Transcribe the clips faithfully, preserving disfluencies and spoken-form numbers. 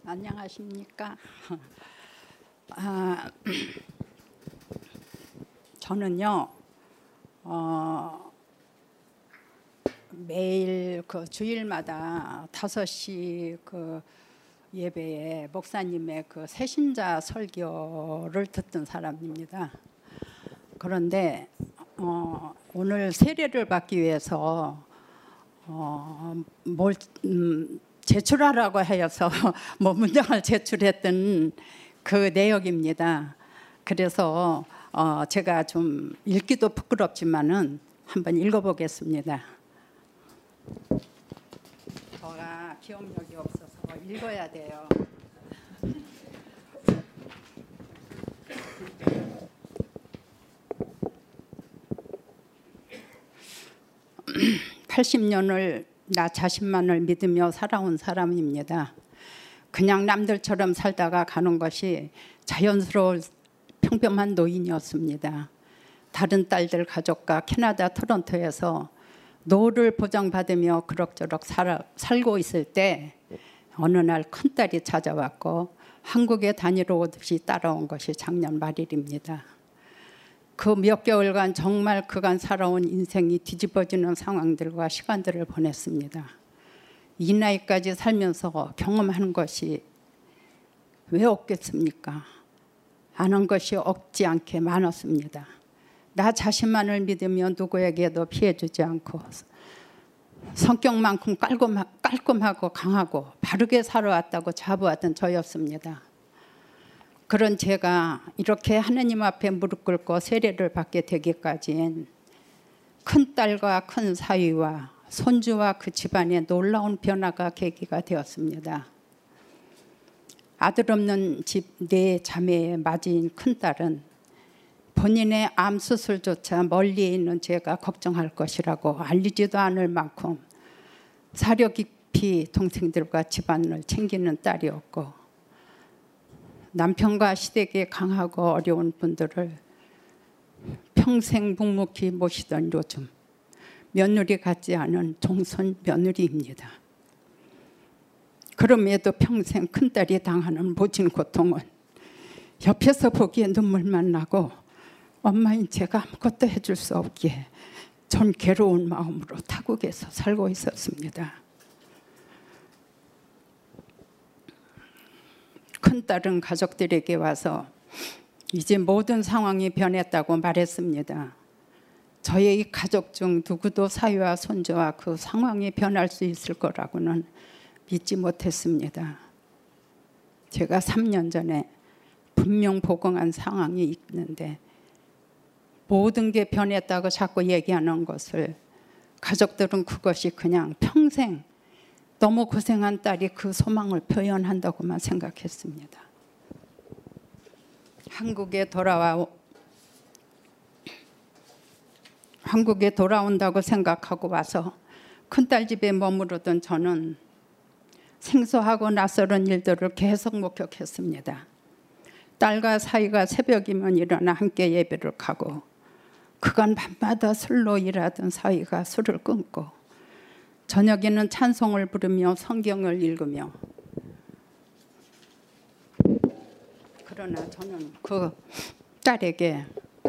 안녕하십니까. 아, 저는요 어, 매일 그 주일마다 다섯 시 그 예배에 목사님의 그 새신자 설교를 듣던 사람입니다. 그런데 어, 오늘 세례를 받기 위해서 어, 뭘 음, 제출하라고 하여서 뭐 문장을 제출했던 그 내역입니다. 그래서 어, 제가 좀 읽기도 부끄럽지만은 한번 읽어보겠습니다. 제가 기억력이 없어서 읽어야 돼요. 팔십 년을 나 자신만을 믿으며 살아온 사람입니다. 그냥 남들처럼 살다가 가는 것이 자연스러운 평범한 노인이었습니다. 다른 딸들 가족과 캐나다 토론토에서 노후를 보장받으며 그럭저럭 살아, 살고 있을 때 어느 날 큰딸이 찾아왔고 한국에 다니러 오듯이 따라온 것이 작년 말일입니다. 그 몇 개월간 정말 그간 살아온 인생이 뒤집어지는 상황들과 시간들을 보냈습니다. 이 나이까지 살면서 경험하는 것이 왜 없겠습니까? 아는 것이 없지 않게 많았습니다. 나 자신만을 믿으며 누구에게도 피해주지 않고 성격만큼 깔끔하고 강하고 바르게 살아왔다고 자부하던 저였습니다. 그런 제가 이렇게 하느님 앞에 무릎 꿇고 세례를 받게 되기까지는 큰딸과 큰 사위와 손주와 그 집안의 놀라운 변화가 계기가 되었습니다. 아들 없는 집 네 자매의 맞이인 큰딸은 본인의 암 수술조차 멀리 있는 제가 걱정할 것이라고 알리지도 않을 만큼 사려 깊이 동생들과 집안을 챙기는 딸이었고, 남편과 시댁에 강하고 어려운 분들을 평생 묵묵히 모시던 요즘 며느리 같지 않은 종손 며느리입니다. 그럼에도 평생 큰딸이 당하는 모진 고통은 옆에서 보기에 눈물만 나고 엄마인 제가 아무것도 해줄 수 없기에 전 괴로운 마음으로 타국에서 살고 있었습니다. 큰딸은 가족들에게 와서 이제 모든 상황이 변했다고 말했습니다. 저의 가족 중 누구도 사위와 손주와 그 상황이 변할 수 있을 거라고는 믿지 못했습니다. 제가 삼 년 전에 분명 보고한 상황이 있는데 모든 게 변했다고 자꾸 얘기하는 것을 가족들은 그것이 그냥 평생 너무 고생한 딸이 그 소망을 표현한다고만 생각했습니다. 한국에 돌아와 한국에 돌아온다고 생각하고 와서 큰딸 집에 머무르던 저는 생소하고 낯설은 일들을 계속 목격했습니다. 딸과 사위가 새벽이면 일어나 함께 예배를 가고, 그간 밤마다 술로 일하던 사위가 술을 끊고 저녁에는 찬송을 부르며 성경을 읽으며, 그러나 저는 그 딸에게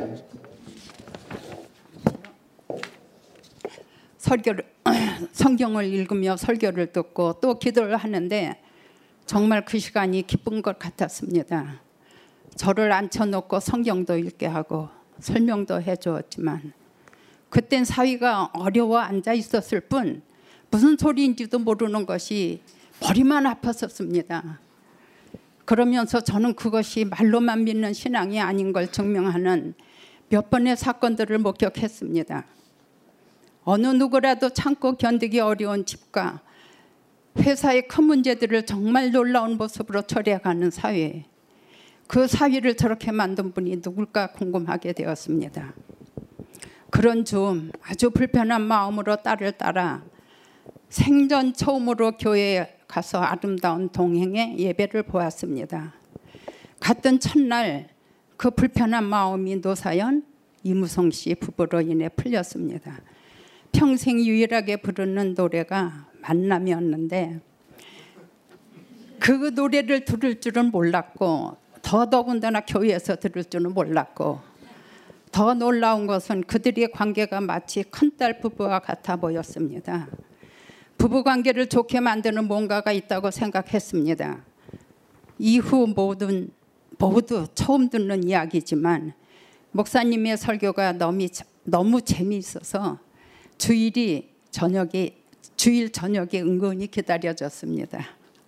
설교를 성경을 읽으며 설교를 듣고 또 기도를 하는데 정말 그 시간이 기쁜 것 같았습니다. 저를 앉혀놓고 성경도 읽게 하고 설명도 해주었지만 그땐 사위가 어려워 앉아 있었을 뿐 무슨 소리인지도 모르는 것이 머리만 아팠었습니다. 그러면서 저는 그것이 말로만 믿는 신앙이 아닌 걸 증명하는 몇 번의 사건들을 목격했습니다. 어느 누구라도 참고 견디기 어려운 집과 회사의 큰 문제들을 정말 놀라운 모습으로 처리해가는 사회, 그 사위를 저렇게 만든 분이 누굴까 궁금하게 되었습니다. 그런 즈음 아주 불편한 마음으로 딸을 따라 생전 처음으로 교회에 가서 아름다운 동행의 예배를 보았습니다. 갔던 첫날 그 불편한 마음이 노사연, 이무성 씨 부부로 인해 풀렸습니다. 평생 유일하게 부르는 노래가 만남이었는데 그 노래를 들을 줄은 몰랐고 더더군다나 교회에서 들을 줄은 몰랐고 더 놀라운 것은 그들의 관계가 마치 큰딸 부부와 같아 보였습니다. 부부관계를 좋게 만드는 뭔가가 있다고 생각했습니다. 이후 모든, 모두 처음 듣는 이야기지만 목사님의 설교가 너무, 너무 재미있어서 주일이 저녁에, 주일 저녁에 은근히 기다려졌습니다.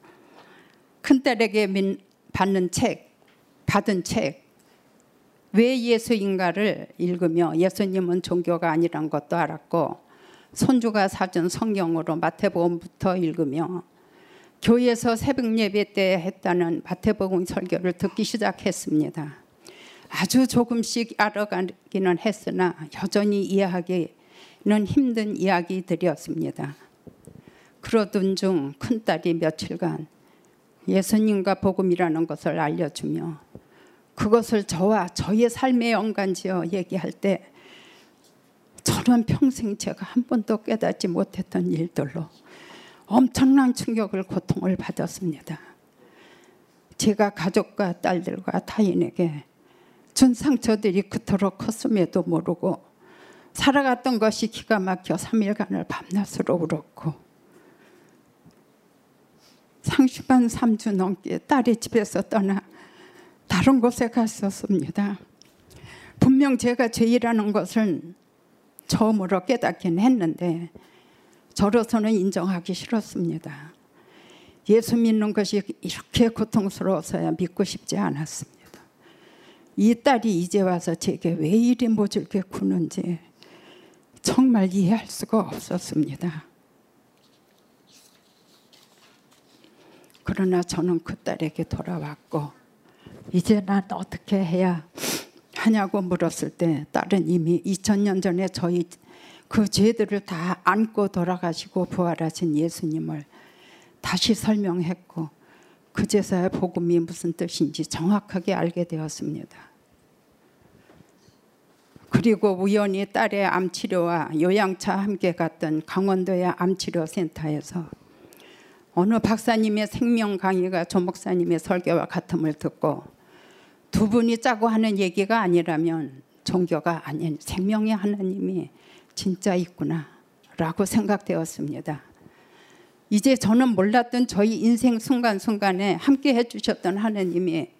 큰딸에게 민, 받는 책, 받은 책 왜 예수인가를 읽으며 예수님은 종교가 아니란 것도 알았고 손주가 사준 성경으로 마태복음부터 읽으며 교회에서 새벽 예배 때 했다는 마태복음 설교를 듣기 시작했습니다. 아주 조금씩 알아가기는 했으나 여전히 이해하기는 힘든 이야기들이었습니다. 그러던 중 큰딸이 며칠간 예수님과 복음이라는 것을 알려주며 그것을 저와 저의 삶에 연관지어 얘기할 때 저는 평생 제가 한 번도 깨닫지 못했던 일들로 엄청난 충격을 고통을 받았습니다. 제가 가족과 딸들과 타인에게 준 상처들이 그토록 컸음에도 모르고 살아갔던 것이 기가 막혀 삼 일간을 밤낮으로 울었고 상심한 삼 주 넘게 딸이 집에서 떠나 다른 곳에 갔었습니다. 분명 제가 죄라는 것을 처음으로 깨닫긴 했는데 저로서는 인정하기 싫었습니다. 예수 믿는 것이 이렇게 고통스러워서야 믿고 싶지 않았습니다. 이 딸이 이제 와서 제게 왜 이리 모질게 구는지 정말 이해할 수가 없었습니다. 그러나 저는 그 딸에게 돌아왔고 이제 난 어떻게 해야 하냐고 물었을 때 딸은 이미 이천 년 전에 저희 그 죄들을 다 안고 돌아가시고 부활하신 예수님을 다시 설명했고 그제서야 복음이 무슨 뜻인지 정확하게 알게 되었습니다. 그리고 우연히 딸의 암치료와 요양차 함께 갔던 강원도의 암치료센터에서 어느 박사님의 생명 강의가 조 목사님의 설교와 같음을 듣고 두 분이 짜고 하는 얘기가 아니라면 종교가 아닌 생명의 하나님이 진짜 있구나 라고 생각되었습니다. 이제 저는 몰랐던 저희 인생 순간순간에 함께 해주셨던 하나님이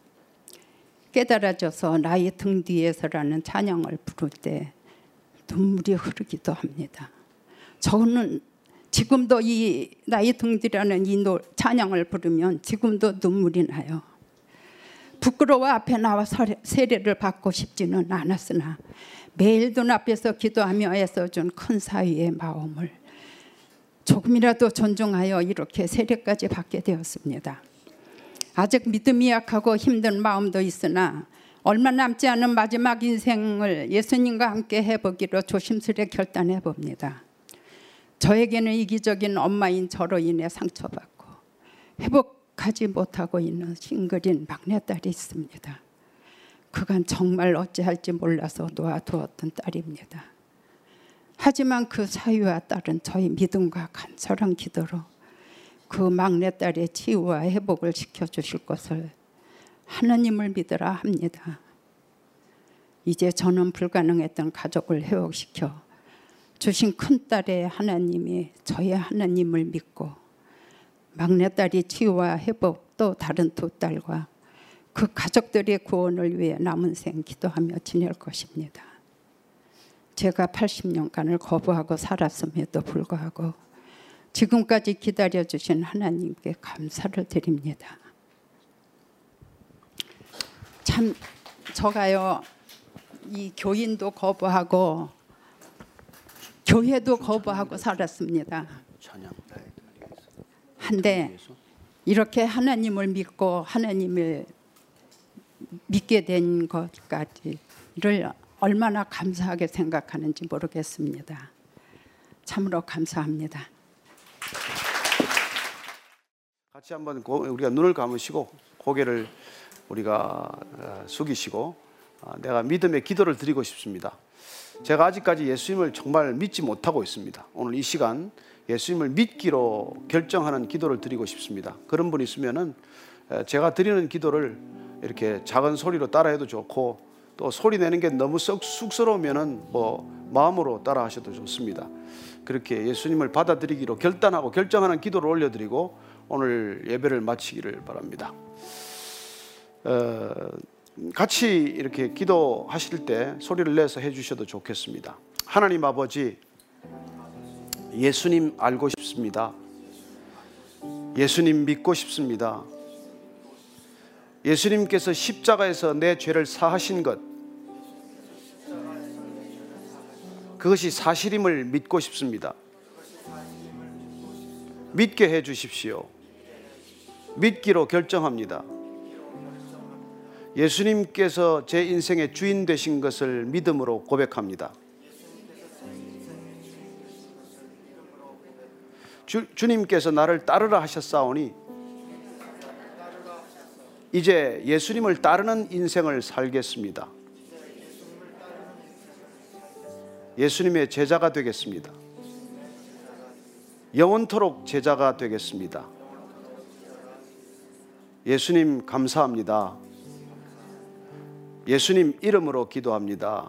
깨달아져서 나의 등 뒤에서라는 찬양을 부를 때 눈물이 흐르기도 합니다. 저는 지금도 이 나의 등 뒤라는 이 찬양을 부르면 지금도 눈물이 나요. 부끄러워 앞에 나와 세례를 받고 싶지는 않았으나 매일 눈앞에서 기도하며 애써준 큰 사위의 마음을 조금이라도 존중하여 이렇게 세례까지 받게 되었습니다. 아직 믿음이 약하고 힘든 마음도 있으나 얼마 남지 않은 마지막 인생을 예수님과 함께 해보기로 조심스레 결단해 봅니다. 저에게는 이기적인 엄마인 저로 인해 상처받고 회복하지 못하고 있는 싱글인 막내딸이 있습니다. 그간 정말 어찌할지 몰라서 놓아두었던 딸입니다. 하지만 그 사위와 딸은 저희 믿음과 간절한 기도로 그 막내딸의 치유와 회복을 시켜주실 것을 하나님을 믿으라 합니다. 이제 저는 불가능했던 가족을 회복시켜 주신 큰딸의 하나님이 저의 하나님을 믿고 막내딸이 치유와 회복 또 다른 두 딸과 그 가족들의 구원을 위해 남은 생 기도하며 지낼 것입니다. 제가 팔십 년간을 거부하고 살았음에도 불구하고 지금까지 기다려주신 하나님께 감사를 드립니다. 참 저가요 이 교인도 거부하고 교회도 거부하고 살았습니다. 한데 이렇게 하나님을 믿고 하나님을 믿게 된 것까지를 얼마나 감사하게 생각하는지 모르겠습니다. 참으로 감사합니다. 같이 한번 우리가 눈을 감으시고 고개를 우리가 숙이시고 내가 믿음의 기도를 드리고 싶습니다. 제가 아직까지 예수님을 정말 믿지 못하고 있습니다. 오늘 이 시간 예수님을 믿기로 결정하는 기도를 드리고 싶습니다. 그런 분 있으면은 제가 드리는 기도를 이렇게 작은 소리로 따라해도 좋고, 또 소리 내는 게 너무 썩 쑥스러우면은 뭐 마음으로 따라하셔도 좋습니다. 그렇게 예수님을 받아들이기로 결단하고 결정하는 기도를 올려드리고 오늘 예배를 마치기를 바랍니다. 어, 같이 이렇게 기도하실 때 소리를 내서 해주셔도 좋겠습니다. 하나님 아버지, 예수님 알고 싶습니다. 예수님 믿고 싶습니다. 예수님께서 십자가에서 내 죄를 사하신 것, 그것이 사실임을 믿고 싶습니다. 믿게 해 주십시오. 믿기로 결정합니다. 예수님께서 제 인생의 주인 되신 것을 믿음으로 고백합니다. 주, 주님께서 나를 따르라 하셨사오니 이제 예수님을 따르는 인생을 살겠습니다. 예수님의 제자가 되겠습니다. 영원토록 제자가 되겠습니다. 예수님 감사합니다. 예수님 이름으로 기도합니다.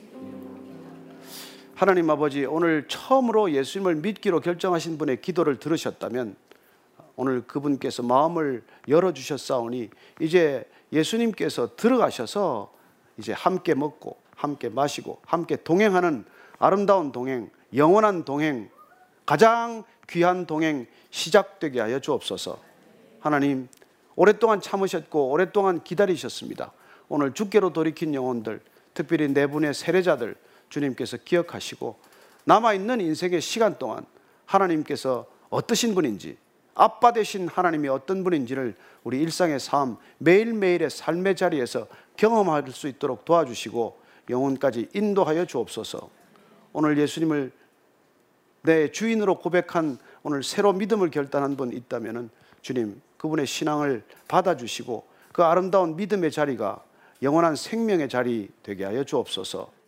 하나님 아버지, 오늘 처음으로 예수님을 믿기로 결정하신 분의 기도를 들으셨다면 오늘 그분께서 마음을 열어주셨사오니 이제 예수님께서 들어가셔서 이제 함께 먹고 함께 마시고 함께 동행하는 아름다운 동행, 영원한 동행, 가장 귀한 동행 시작되게 하여 주옵소서. 하나님, 오랫동안 참으셨고 오랫동안 기다리셨습니다. 오늘 주께로 돌이킨 영혼들, 특별히 네 분의 세례자들 주님께서 기억하시고 남아있는 인생의 시간 동안 하나님께서 어떠신 분인지, 아빠 되신 하나님이 어떤 분인지를 우리 일상의 삶, 매일매일의 삶의 자리에서 경험할 수 있도록 도와주시고 영혼까지 인도하여 주옵소서. 오늘 예수님을 내 주인으로 고백한, 오늘 새로 믿음을 결단한 분 있다면 주님, 그분의 신앙을 받아주시고 그 아름다운 믿음의 자리가 영원한 생명의 자리 되게 하여 주옵소서.